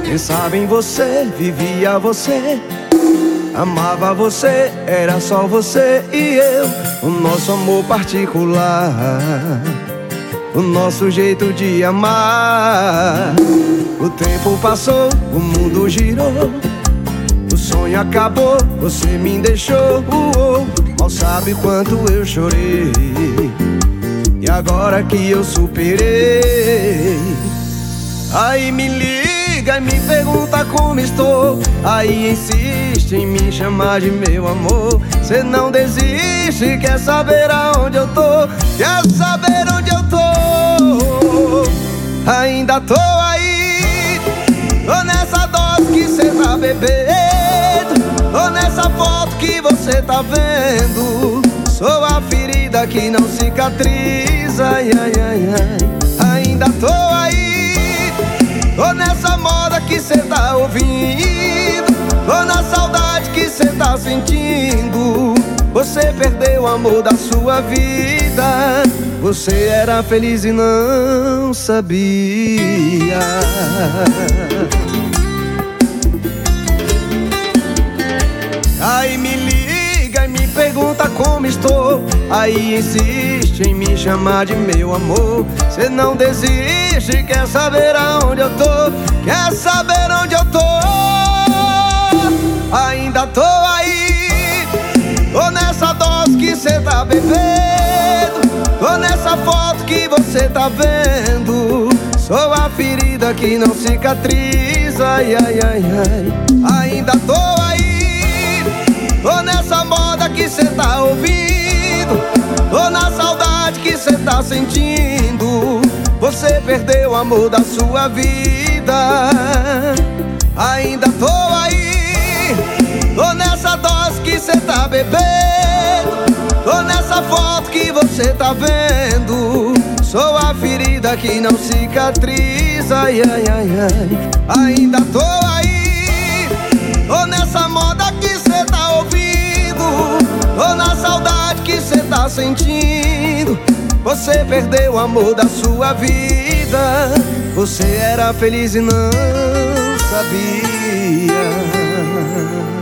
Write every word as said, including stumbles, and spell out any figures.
Pensava em você, vivia você, amava você, era só você e eu. O nosso amor particular, o nosso jeito de amar. O tempo passou, o mundo girou, o sonho acabou, você me deixou. uh, uh, Mal sabe quanto eu chorei, e agora que eu superei. Aí me liga e me pergunta como estou, aí insiste em me chamar de meu amor. Cê não desiste, quer saber aonde eu tô, quer saber onde eu tô. Ainda tô aí, tô nessa dose que cê tá bebendo, tô nessa foto que você tá vendo. Sou a ferida que não cicatriza, ai, ai, ai, ai. Ainda tô aí, tô nessa moda que cê tá ouvindo, tô na saudade que cê tá sentindo. Você perdeu o amor da sua vida, você era feliz e não sabia. Aí me liga e me pergunta como estou, aí insiste em me chamar de meu amor. Cê não desiste, quer saber aonde eu tô, quer saber onde eu tô. Ainda tô aí, tô nessa dose que cê tá bebendo, tô nessa foto que você tá vendo. Sou a ferida que não cicatriza, ai, ai, ai, ai. Ainda tô aí, tô nessa moda que cê tá ouvindo, tô na saudade que cê tá sentindo. Você perdeu o amor da sua vida. Ainda tô aí, tô nessa dose que cê tá bebendo, tô nessa foto que você tá vendo. Sou a ferida que não cicatriza, ai, ai, ai, ai. Ainda tô aí, tô nessa moda que cê tá ouvindo, tô na saudade que cê tá sentindo. Você perdeu o amor da sua vida, você era feliz e não sabia.